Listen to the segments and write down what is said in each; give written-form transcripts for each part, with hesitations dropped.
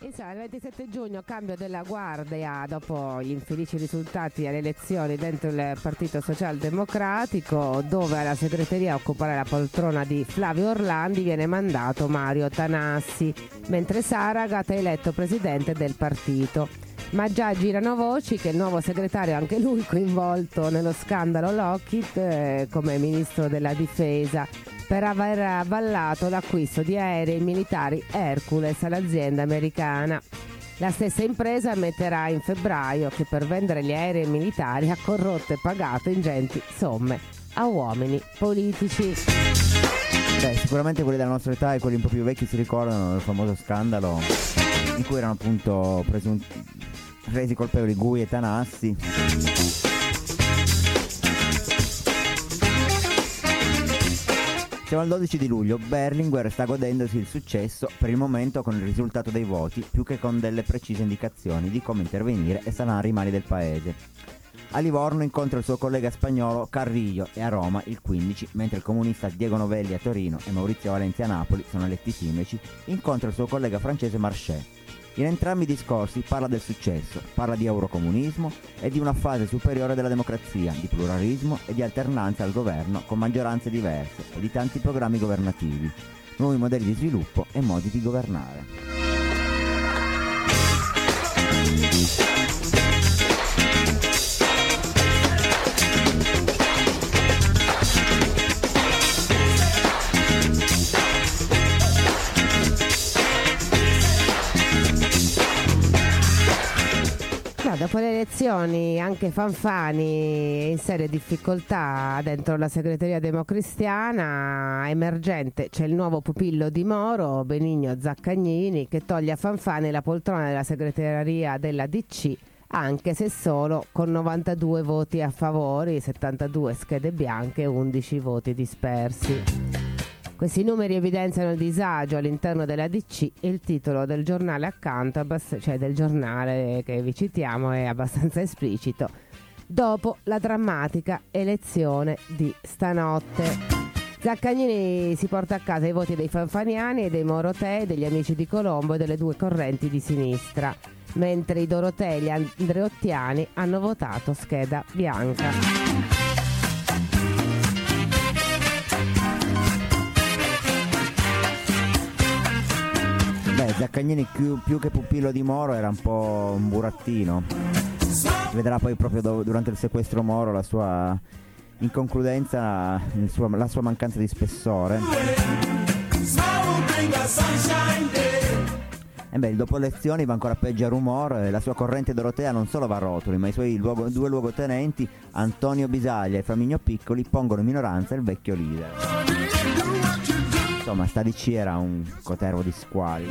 Il 27 giugno cambio della guardia dopo gli infelici risultati alle elezioni dentro il Partito Socialdemocratico, dove alla segreteria a occupare la poltrona di Flavio Orlandi viene mandato Mario Tanassi, mentre Saragat è eletto presidente del partito. Ma già girano voci che il nuovo segretario, anche lui coinvolto nello scandalo Lockheed come ministro della difesa, per aver avallato l'acquisto di aerei militari Hercules all'azienda americana. La stessa impresa ammetterà in febbraio che per vendere gli aerei militari ha corrotto e pagato ingenti somme a uomini politici. Beh, sicuramente quelli della nostra età e quelli un po' più vecchi si ricordano del famoso scandalo in cui erano appunto resi colpevoli Gui e Tanassi. Siamo al 12 di luglio, Berlinguer sta godendosi il successo per il momento con il risultato dei voti più che con delle precise indicazioni di come intervenire e sanare i mali del paese. A Livorno incontra il suo collega spagnolo Carrillo e a Roma il 15, mentre il comunista Diego Novelli a Torino e Maurizio Valenti a Napoli sono eletti sindaci, incontra il suo collega francese Marchais. In entrambi i discorsi parla del successo, parla di eurocomunismo e di una fase superiore della democrazia, di pluralismo e di alternanza al governo con maggioranze diverse e di tanti programmi governativi, nuovi modelli di sviluppo e modi di governare. Dopo le elezioni anche Fanfani è in seria difficoltà dentro la segreteria democristiana. Emergente c'è il nuovo pupillo di Moro, Benigno Zaccagnini, che toglie a Fanfani la poltrona della segreteria della DC, anche se solo con 92 voti a favore, 72 schede bianche e 11 voti dispersi. Questi numeri evidenziano il disagio all'interno della DC e il titolo del giornale accanto, cioè del giornale che vi citiamo, è abbastanza esplicito. Dopo la drammatica elezione di stanotte, Zaccagnini si porta a casa i voti dei fanfaniani e dei Morotei, degli amici di Colombo e delle due correnti di sinistra, mentre i Dorotei e gli Andreottiani hanno votato scheda bianca. Zaccagnini più che pupillo di Moro era un po' un burattino. Vedrà poi proprio durante il sequestro Moro la sua inconcludenza, la sua mancanza di spessore. E il dopo elezioni va ancora peggio a rumore. La sua corrente dorotea non solo va a rotoli, ma i suoi due luogotenenti Antonio Bisaglia e Flaminio Piccoli pongono in minoranza il vecchio leader. Insomma, sta DC era un cotervo di squali.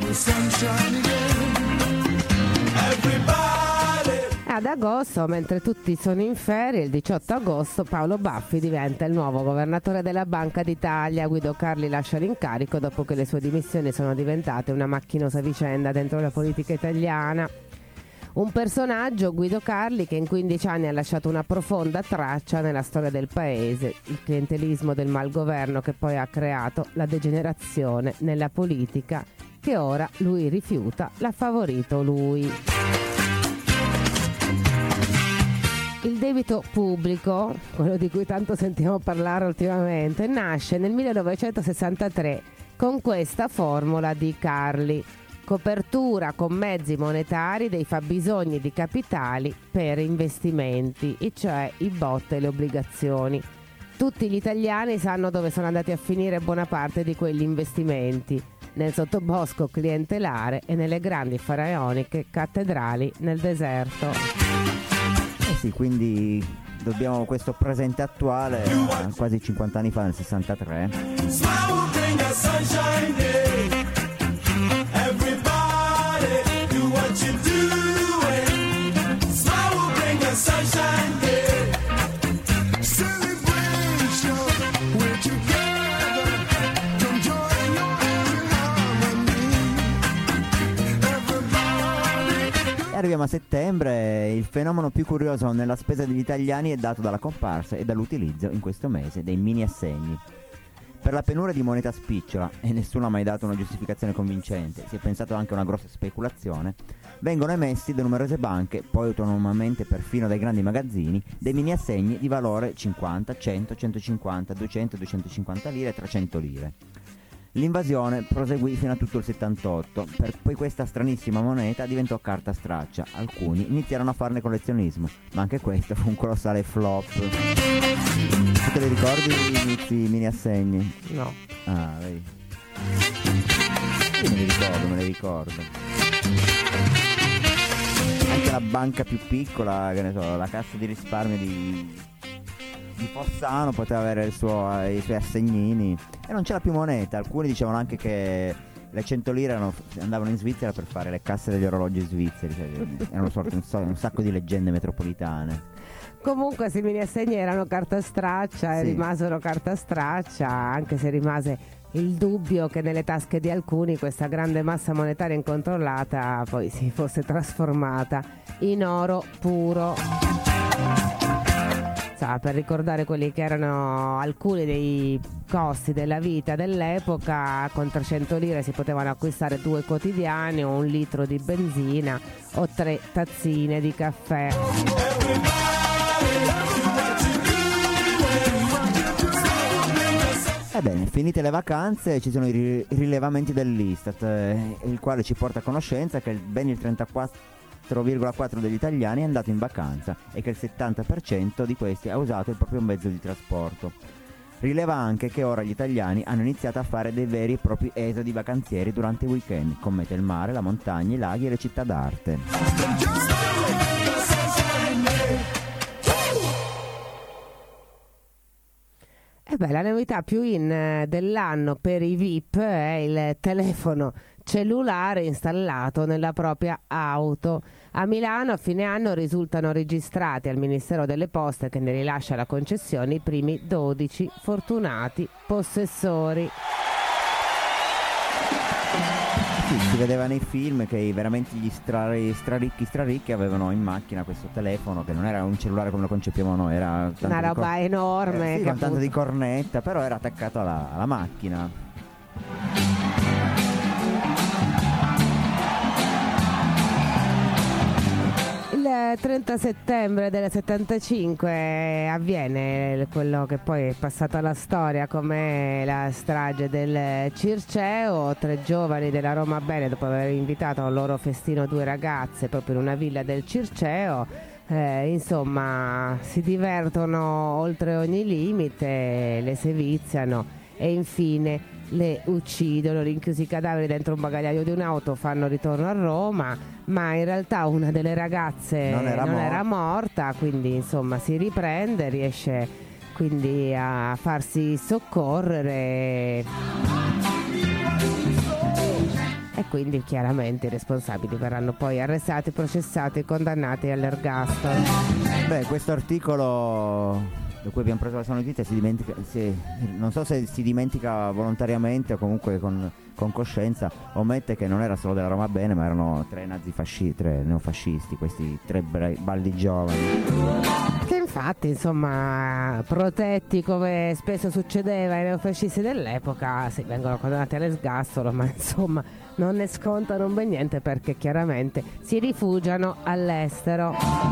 Ad agosto, mentre tutti sono in ferie, il 18 agosto Paolo Baffi diventa il nuovo governatore della Banca d'Italia. Guido Carli lascia l'incarico dopo che le sue dimissioni sono diventate una macchinosa vicenda dentro la politica italiana. Un personaggio, Guido Carli, che in 15 anni ha lasciato una profonda traccia nella storia del paese, il clientelismo del malgoverno che poi ha creato la degenerazione nella politica che ora lui rifiuta, l'ha favorito lui. Il debito pubblico, quello di cui tanto sentiamo parlare ultimamente, nasce nel 1963 con questa formula di Carli: copertura con mezzi monetari dei fabbisogni di capitali per investimenti, e cioè i bond e le obbligazioni. Tutti gli italiani sanno dove sono andati a finire buona parte di quegli investimenti: nel sottobosco clientelare e nelle grandi faraoniche cattedrali nel deserto. Sì, quindi dobbiamo questo presente attuale a quasi 50 anni fa, nel 63. Arriviamo a settembre, il fenomeno più curioso nella spesa degli italiani è dato dalla comparsa e dall'utilizzo in questo mese dei mini assegni. Per la penuria di moneta spicciola, e nessuno ha mai dato una giustificazione convincente, si è pensato anche a una grossa speculazione, vengono emessi da numerose banche, poi autonomamente perfino dai grandi magazzini, dei mini assegni di valore 50, 100, 150, 200, 250 lire e 300 lire. L'invasione proseguì fino a tutto il 78, poi questa stranissima moneta diventò carta straccia. Alcuni iniziarono a farne collezionismo, ma anche questo fu un colossale flop. Tu te li ricordi gli inizi mini assegni? No. Ah, vedi. Io me li ricordo. Anche la banca più piccola, che ne so, la cassa di risparmio di Fossano poteva avere i suoi assegnini e non c'era più moneta. Alcuni dicevano anche che le 100 lire andavano in Svizzera per fare le casse degli orologi svizzeri, cioè, erano un sacco di leggende metropolitane. Comunque se mini assegni erano carta straccia e rimasero carta straccia, anche se rimase il dubbio che nelle tasche di alcuni questa grande massa monetaria incontrollata poi si fosse trasformata in oro puro. Per ricordare quelli che erano alcuni dei costi della vita dell'epoca, con 300 lire si potevano acquistare 2 quotidiani o 1 litro di benzina o 3 tazzine di caffè. Ebbene, finite le vacanze ci sono i rilevamenti dell'Istat, il quale ci porta a conoscenza che ben il 34,4% degli italiani è andato in vacanza e che il 70% di questi ha usato il proprio mezzo di trasporto. Rileva anche che ora gli italiani hanno iniziato a fare dei veri e propri esodi vacanzieri durante i weekend, con mete il mare, la montagna, i laghi e le città d'arte. La novità più in dell'anno per i VIP è il telefono cellulare installato nella propria auto. A Milano a fine anno risultano registrati al Ministero delle Poste, che ne rilascia la concessione, i primi 12 fortunati possessori. Sì, si vedeva nei film che veramente gli straricchi avevano in macchina questo telefono, che non era un cellulare come lo concepiamo noi, era una roba enorme, sì, con tanto di cornetta, però era attaccato alla macchina. Il 30 settembre del 75 avviene quello che poi è passato alla storia come la strage del Circeo. 3 giovani della Roma Bene, dopo aver invitato al loro festino 2 ragazze proprio in una villa del Circeo, insomma si divertono oltre ogni limite, le seviziano e infine le uccidono, rinchiusi i cadaveri dentro un bagagliaio di un'auto, fanno ritorno a Roma, ma in realtà una delle ragazze non era morta, quindi insomma si riprende, riesce quindi a farsi soccorrere e quindi chiaramente i responsabili verranno poi arrestati, processati e condannati all'ergastolo. Beh, questo articolo da cui abbiamo preso la sua notizia non so se si dimentica volontariamente o comunque con coscienza, omette che non era solo della Roma Bene, ma erano 3 neofascisti, questi 3 baldi giovani. Che infatti, insomma, protetti come spesso succedeva ai neofascisti dell'epoca, sì, vengono condannati all'ergastolo, ma insomma non ne scontano un bel niente perché chiaramente si rifugiano all'estero.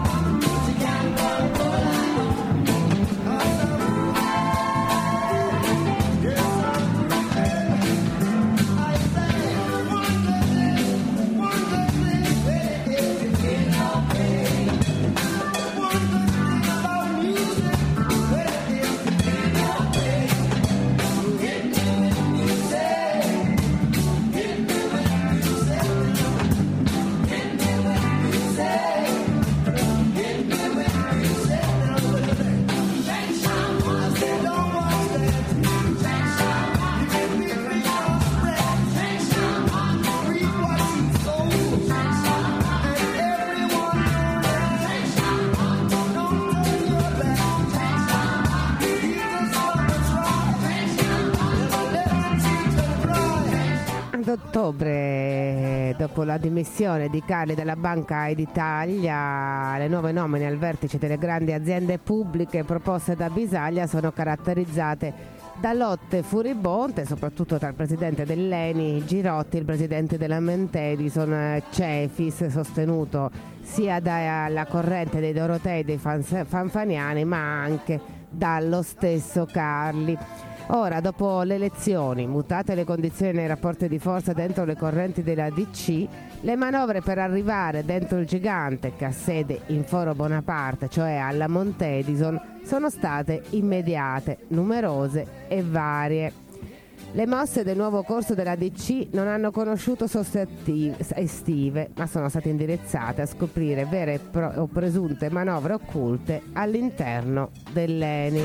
Ottobre, dopo la dimissione di Carli dalla Banca d'Italia, le nuove nomine al vertice delle grandi aziende pubbliche proposte da Bisaglia sono caratterizzate Da lotte furibonde, soprattutto tra il presidente dell'ENI Girotti e il presidente della Montedison Cefis, sostenuto sia dalla corrente dei Dorotei e dei Fanfaniani, ma anche dallo stesso Carli. Ora, dopo le elezioni, mutate le condizioni nei rapporti di forza dentro le correnti della DC, le manovre per arrivare dentro il gigante che ha sede in Foro Bonaparte, cioè alla Montedison, sono state immediate, numerose e varie. Le mosse del nuovo corso della DC non hanno conosciuto soste estive, ma sono state indirizzate a scoprire vere o presunte manovre occulte all'interno dell'ENI.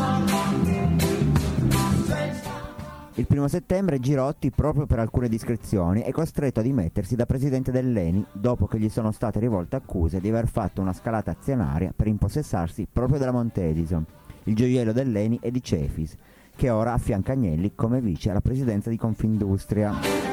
Il 1 settembre Girotti, proprio per alcune discrezioni, è costretto a dimettersi da presidente dell'ENI dopo che gli sono state rivolte accuse di aver fatto una scalata azionaria per impossessarsi proprio della Montedison, il gioiello dell'ENI e di Cefis, che ora affianca Agnelli come vice alla presidenza di Confindustria.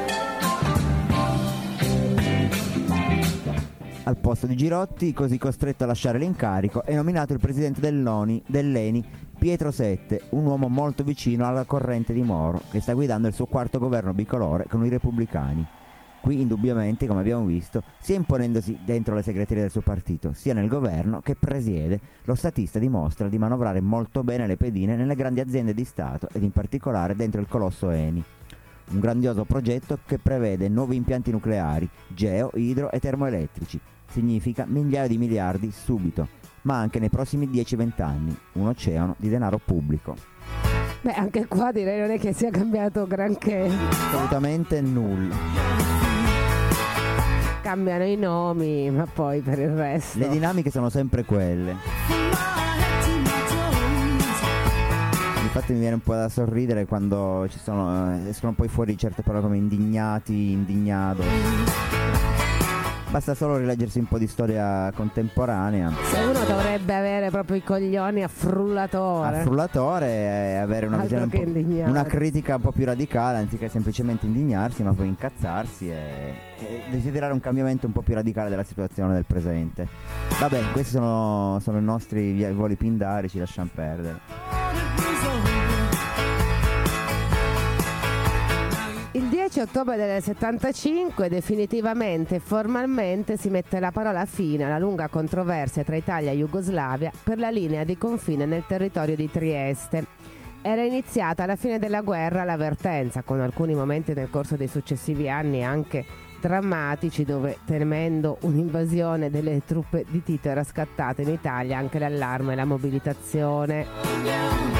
Al posto di Girotti, così costretto a lasciare l'incarico, è nominato il presidente dell'ENI Pietro Sette, un uomo molto vicino alla corrente di Moro, che sta guidando il suo quarto governo bicolore con i repubblicani. Qui indubbiamente, come abbiamo visto, sia imponendosi dentro le segreterie del suo partito, sia nel governo che presiede, lo statista dimostra di manovrare molto bene le pedine nelle grandi aziende di Stato ed in particolare dentro il colosso ENI. Un grandioso progetto che prevede nuovi impianti nucleari, geo, idro e termoelettrici. Significa migliaia di miliardi subito, ma anche nei prossimi 10-20 anni, un oceano di denaro pubblico. Beh, anche qua direi non è che sia cambiato granché. Assolutamente nulla. Cambiano i nomi, ma poi per il resto le dinamiche sono sempre quelle. Infatti mi viene un po' da sorridere quando escono poi fuori certe parole come indignati, indignato. Basta solo rileggersi un po' di storia contemporanea. Se uno dovrebbe avere proprio i coglioni a frullatore. A frullatore e avere una visione una critica un po' più radicale, anziché semplicemente indignarsi, ma poi incazzarsi e desiderare un cambiamento un po' più radicale della situazione del presente. Vabbè, questi sono i nostri voli pindarici, lasciamo perdere. Il 10 ottobre del 75 definitivamente e formalmente si mette la parola fine alla lunga controversia tra Italia e Jugoslavia per la linea di confine nel territorio di Trieste. Era iniziata alla fine della guerra l'avvertenza, con alcuni momenti nel corso dei successivi anni anche drammatici, dove temendo un'invasione delle truppe di Tito era scattata in Italia anche l'allarme e la mobilitazione.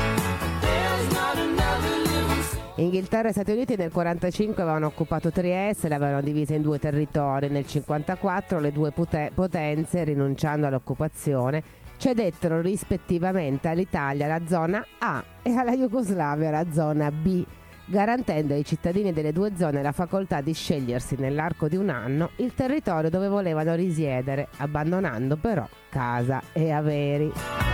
Inghilterra e Stati Uniti nel 1945 avevano occupato Trieste e l'avevano divisa in due territori. Nel 1954 le due potenze, rinunciando all'occupazione, cedettero rispettivamente all'Italia la zona A e alla Jugoslavia la zona B, garantendo ai cittadini delle due zone la facoltà di scegliersi nell'arco di un anno il territorio dove volevano risiedere, abbandonando però casa e averi.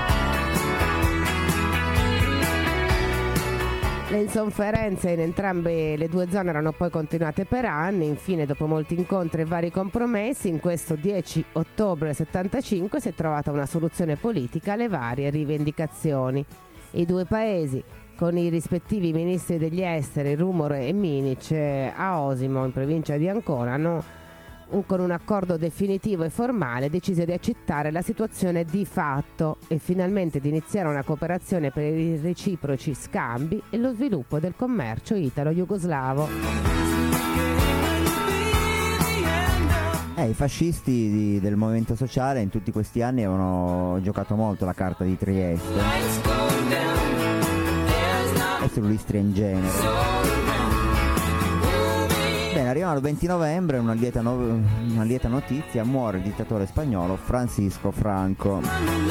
Le insofferenze in entrambe le due zone erano poi continuate per anni. Infine, dopo molti incontri e vari compromessi, in questo 10 ottobre 75 si è trovata una soluzione politica alle varie rivendicazioni. I due paesi, con i rispettivi ministri degli esteri Rumore e Minic a Osimo, in provincia di Ancona, hanno con un accordo definitivo e formale deciso di accettare la situazione di fatto e finalmente di iniziare una cooperazione per i reciproci scambi e lo sviluppo del commercio italo-jugoslavo. I fascisti del movimento sociale in tutti questi anni avevano giocato molto la carta di Trieste e sull'Istria in genere. Bene, arriviamo al 20 novembre, una lieta notizia: muore il dittatore spagnolo Francisco Franco.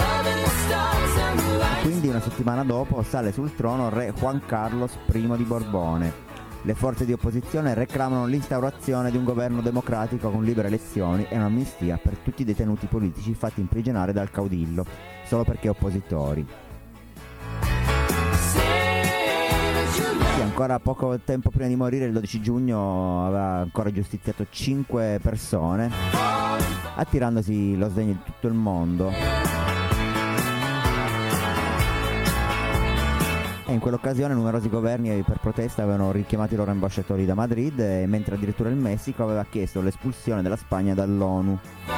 Quindi una settimana dopo sale sul trono re Juan Carlos I di Borbone. Le forze di opposizione reclamano l'instaurazione di un governo democratico con libere elezioni e un'amnistia per tutti i detenuti politici fatti imprigionare dal caudillo solo perché oppositori. Ancora poco tempo prima di morire, il 12 giugno, aveva ancora giustiziato 5 persone, attirandosi lo sdegno di tutto il mondo. E in quell'occasione numerosi governi per protesta avevano richiamato i loro ambasciatori da Madrid, mentre addirittura il Messico aveva chiesto l'espulsione della Spagna dall'ONU.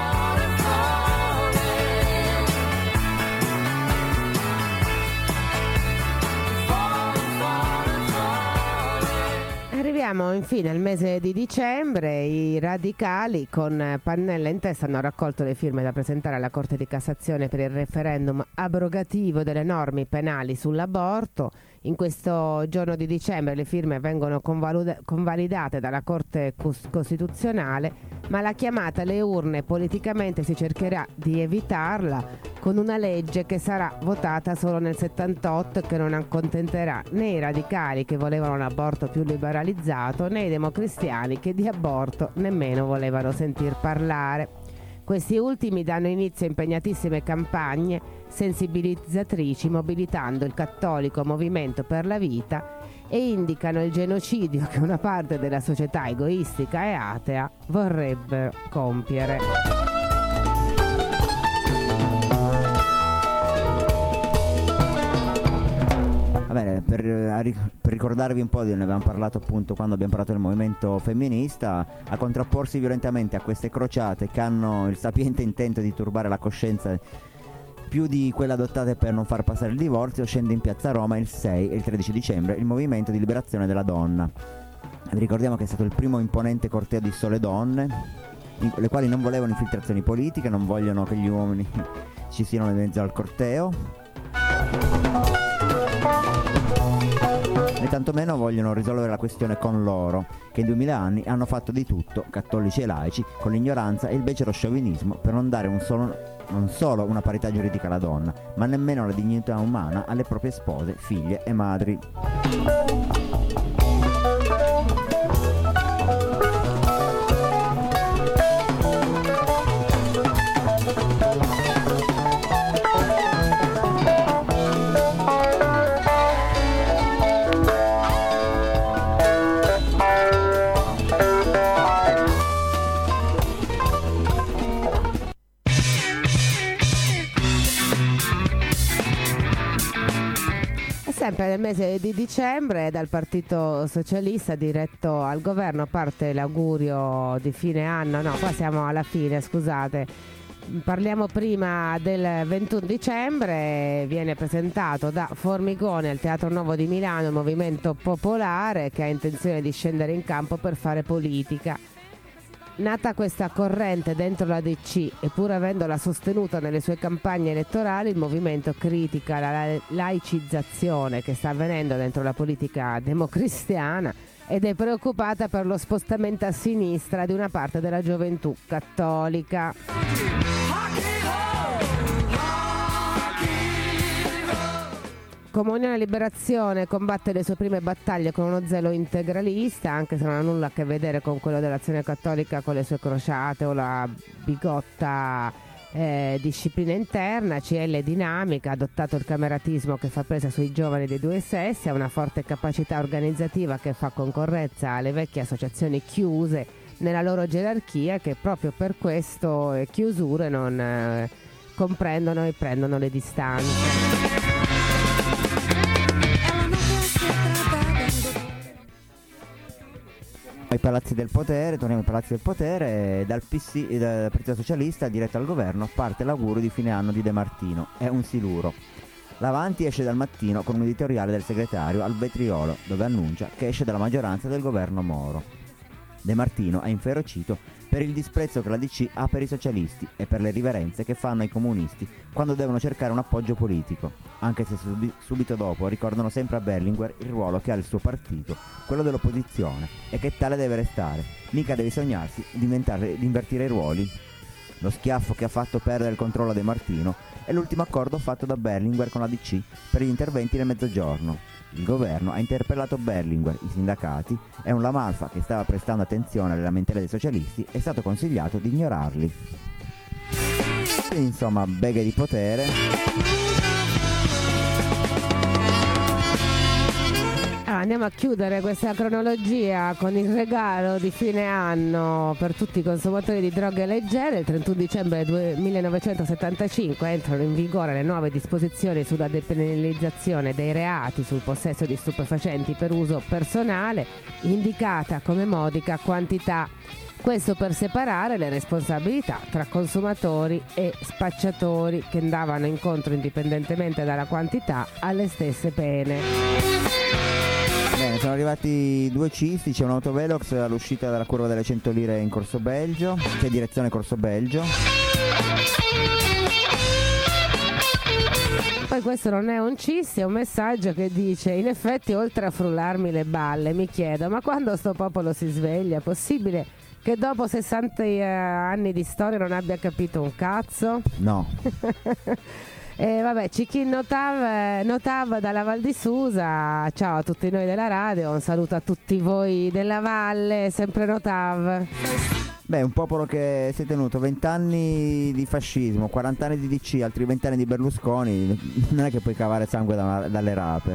Arriviamo infine al mese di dicembre. I radicali con Pannella in testa hanno raccolto le firme da presentare alla Corte di Cassazione per il referendum abrogativo delle norme penali sull'aborto. In questo giorno di dicembre le firme vengono convalidate dalla Corte Costituzionale, ma la chiamata alle urne politicamente si cercherà di evitarla con una legge che sarà votata solo nel 78 e che non accontenterà né i radicali che volevano un aborto più liberalizzato né i democristiani che di aborto nemmeno volevano sentir parlare. Questi ultimi danno inizio a impegnatissime campagne sensibilizzatrici mobilitando il cattolico Movimento per la Vita e indicano il genocidio che una parte della società egoistica e atea vorrebbe compiere. Va bene, per ricordarvi un po', ne avevamo parlato appunto quando abbiamo parlato del movimento femminista, a contrapporsi violentamente a queste crociate che hanno il sapiente intento di turbare la coscienza più di quelle adottate per non far passare il divorzio, scende in piazza Roma il 6 e il 13 dicembre il Movimento di Liberazione della Donna. Vi ricordiamo che è stato il primo imponente corteo di sole donne, le quali non volevano infiltrazioni politiche, non vogliono che gli uomini ci siano in mezzo al corteo, né tantomeno vogliono risolvere la questione con loro, che in 2000 anni hanno fatto di tutto, cattolici e laici, con l'ignoranza e il becero sciovinismo, per non dare non solo una parità giuridica alla donna, ma nemmeno la dignità umana alle proprie spose, figlie e madri. Sempre nel mese di dicembre dal Partito Socialista diretto al governo parte l'augurio di fine anno, no, qua siamo alla fine, scusate, parliamo prima del 21 dicembre, viene presentato da Formigoni al Teatro Nuovo di Milano il Movimento Popolare che ha intenzione di scendere in campo per fare politica. Nata questa corrente dentro la DC e pur avendola sostenuta nelle sue campagne elettorali, il movimento critica la laicizzazione che sta avvenendo dentro la politica democristiana ed è preoccupata per lo spostamento a sinistra di una parte della gioventù cattolica. Comunione e Liberazione combatte le sue prime battaglie con uno zelo integralista, anche se non ha nulla a che vedere con quello dell'Azione Cattolica con le sue crociate o la bigotta disciplina interna. CL è dinamica, ha adottato il cameratismo che fa presa sui giovani dei due sessi, ha una forte capacità organizzativa che fa concorrenza alle vecchie associazioni chiuse nella loro gerarchia, che proprio per questo chiusure non comprendono e prendono le distanze. Torniamo ai palazzi del potere. Dal Partito Socialista diretto al governo parte l'augurio di fine anno di De Martino. È un siluro. L'Avanti esce dal mattino con un editoriale del segretario al vetriolo dove annuncia che esce dalla maggioranza del governo Moro. De Martino ha inferocito per il disprezzo che la DC ha per i socialisti e per le riverenze che fanno ai comunisti quando devono cercare un appoggio politico, anche se subito dopo ricordano sempre a Berlinguer il ruolo che ha il suo partito, quello dell'opposizione, e che tale deve restare, mica deve sognarsi di invertire i ruoli. Lo schiaffo che ha fatto perdere il controllo a De Martino è l'ultimo accordo fatto da Berlinguer con la DC per gli interventi nel Mezzogiorno. Il governo ha interpellato Berlinguer, i sindacati e un Lamalfa che stava prestando attenzione alle lamentele dei socialisti è stato consigliato di ignorarli. Quindi, insomma, beghe di potere. andiamo a chiudere questa cronologia con il regalo di fine anno per tutti i consumatori di droghe leggere. Il 31 dicembre 1975 entrano in vigore le nuove disposizioni sulla depenalizzazione dei reati sul possesso di stupefacenti per uso personale, indicata come modica quantità. Questo per separare le responsabilità tra consumatori e spacciatori, che andavano incontro, indipendentemente dalla quantità, alle stesse pene. Bene, sono arrivati 2 cisti, c'è un autovelox all'uscita dalla curva delle 100 lire in Corso Belgio, c'è direzione Corso Belgio. Poi questo non è un cisto, è un messaggio che dice: in effetti, oltre a frullarmi le balle, mi chiedo, ma quando sto popolo si sveglia? È possibile che dopo 60 anni di storia non abbia capito un cazzo? No. E vabbè, Cichin Notav dalla Val di Susa, ciao a tutti noi della radio, un saluto a tutti voi della valle, sempre Notav. Beh, un popolo che si è tenuto 20 anni di fascismo, 40 anni di DC, altri 20 anni di Berlusconi, non è che puoi cavare sangue dalle rape.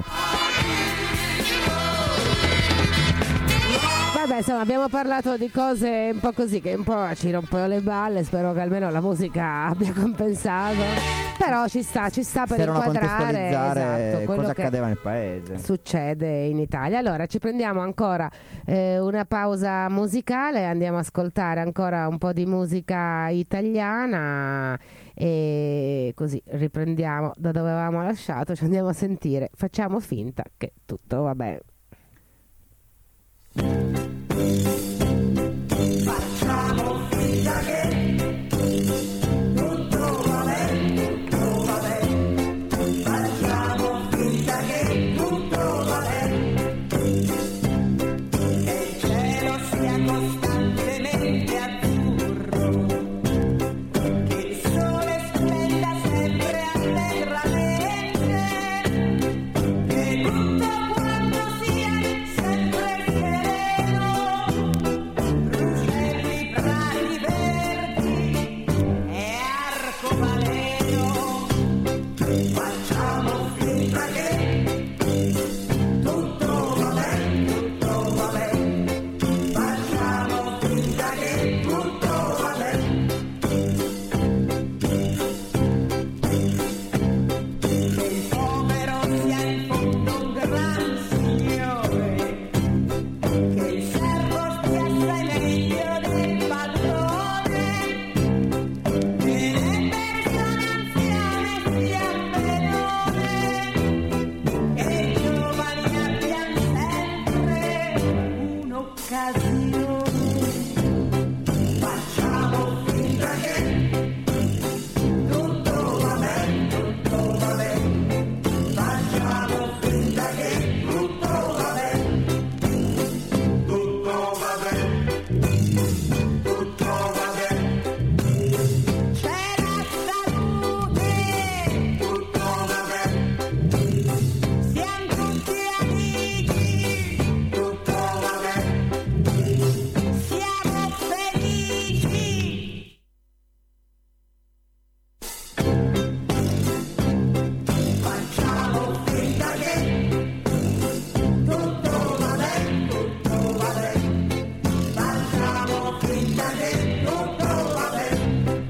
Vabbè, insomma, abbiamo parlato di cose un po' così che un po' ci rompono le balle, spero che almeno la musica abbia compensato, però ci sta per inquadrare, esatto, quello cosa che accadeva nel paese, succede in Italia. Allora ci prendiamo ancora una pausa musicale, andiamo a ascoltare ancora un po' di musica italiana e così riprendiamo da dove avevamo lasciato, ci andiamo a sentire, facciamo finta che tutto va bene. Facciamo finta che tutto va bene, tutto va bene. Facciamo finta che tutto va bene. Che il cielo sia costantemente azzurro, che il sole splenda sempre allegramente, che tutto quanto sia sempre sereno. Ruscelli, prati verdi e arcobaleno. Facciamo finta che tutto va bene, tutto va bene. Facciamo finta che tutto va bene. Che il povero sia in fondo un gran signore, che il servo stia assai meglio del padrone, che le persone anziane stiano benone, che i giovani abbiano sempre un'occasione. Facciamo finta che tutto va bene, tutto va bene. Facciamo finta che tutto va bene. Tutto va bene, tutto va bene. C'è la salute, tutto va bene. Siamo tutti amici, tutto va bene. Siamo felici. Facciamo finta che tutto va bene, tutto va bene. Facciamo finta che tutto va bene.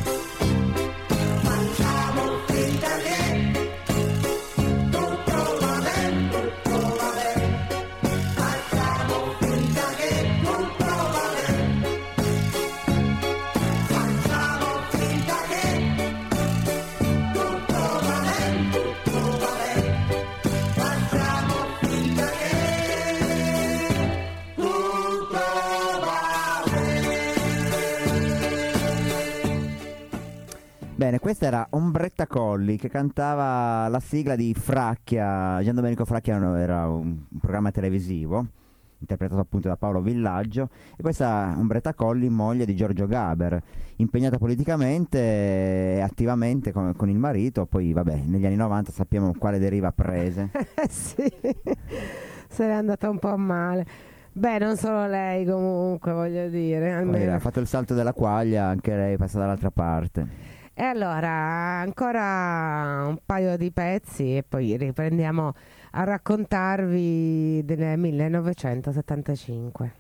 Facciamo finta che tutto va bene, tutto va bene. Facciamo finta che tutto va bene. Facciamo finta che tutto va bene, tutto va bene. Facciamo finta che tutto va bene. Bene, questa era Ombretta Colli che cantava la sigla di Fracchia. Gian Domenico Fracchia era un programma televisivo interpretato appunto da Paolo Villaggio, e questa Ombretta Colli, moglie di Giorgio Gaber, impegnata politicamente e attivamente con il marito. Poi vabbè, negli anni 90 sappiamo quale deriva prese. Sì, se n'è andata un po' male. Beh, non solo lei, comunque, voglio dire, Poi almeno. ha fatto il salto della quaglia, anche lei passa dall'altra parte. E allora, ancora un paio di pezzi e poi riprendiamo a raccontarvi del 1975.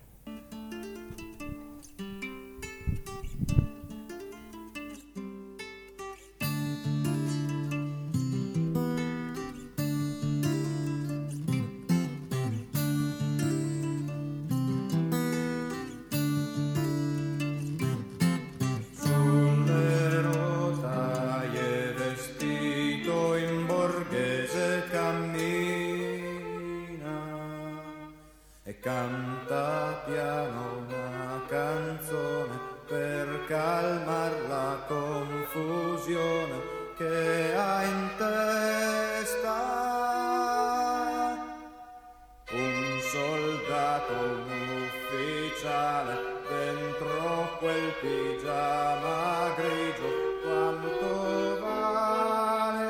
Sulle rotaie vestito in borghese cammina e canta piano una canzone per calmar la confusione che ha in testa. Un soldato, un ufficiale, dentro quel pigiama grigio, quanto vale?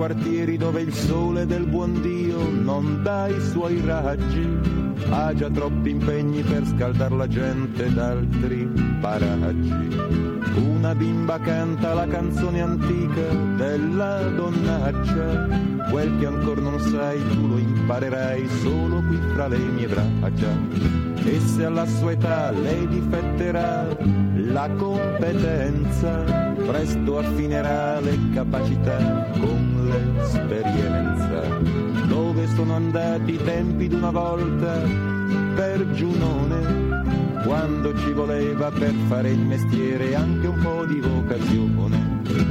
quartieri dove il sole del buon Dio non dà i suoi raggi, ha già troppi impegni per scaldar la gente d'altri paraggi. Una bimba canta la canzone antica della donnaccia, quel che ancora non sai tu lo imparerai solo qui fra le mie braccia. E se alla sua età lei difetterà la competenza, presto affinerà le capacità con l'esperienza. Dove sono andati i tempi d'una volta per Giunone, quando ci voleva per fare il mestiere anche un po' di vocazione.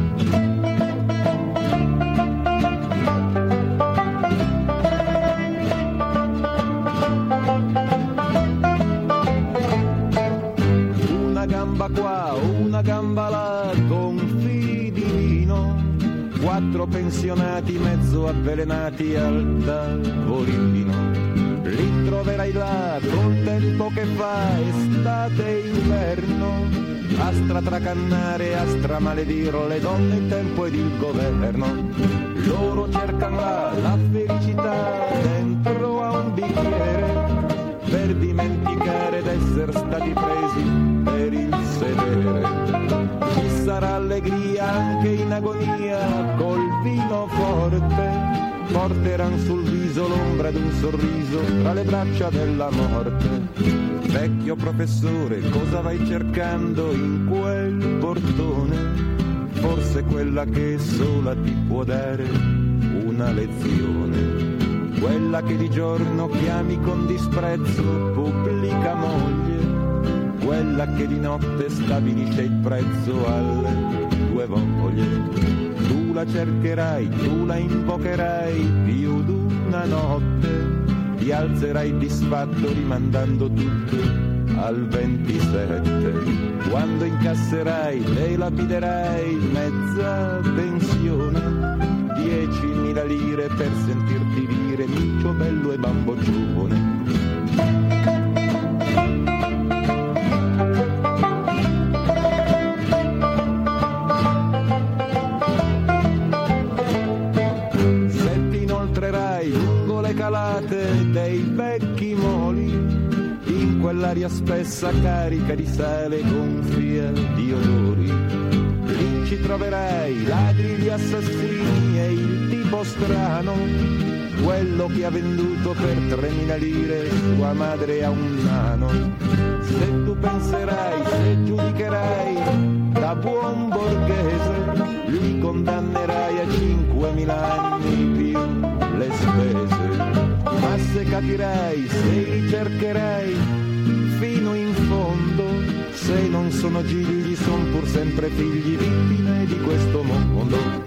Una gamba qua, una gamba là, con fili di vino, 4 pensionati mezzo avvelenati al tavolino. Li troverai là col tempo che fa, estate e inverno, a stratracannare, a stramaledire le donne, il tempo ed il governo. Loro cercano là la felicità dentro a un bicchiere, per dimenticare d'essere stati presi per il sedere. Ci sarà allegria anche in agonia col vino forte, porteran sul viso l'ombra d'un sorriso tra le braccia della morte. Vecchio professore, cosa vai cercando in quel portone? Forse quella che sola ti può dare una lezione. Quella che di giorno chiami con disprezzo pubblica moglie, quella che di notte stabilisce il prezzo alle tue voglie. Tu la cercherai, tu la invocherai più d'una notte, ti alzerai disfatto rimandando tutto al 27. Quando incasserai, le lapiderai mezza pensione, 10.000 lire per sentirti dire micio bello e bamboccione. Calate dei vecchi moli, in quell'aria spessa carica di sale gonfia di odori. Lì ci troverai ladri, gli assassini e il tipo strano, quello che ha venduto per 3.000 lire sua madre a un nano. Se tu penserai, se giudicherai da buon borghese, li condannerai a 5.000 anni più le spese. Ma se capirai, se li cercherai fino in fondo, se non sono gigli, son pur sempre figli, vittime di questo mondo.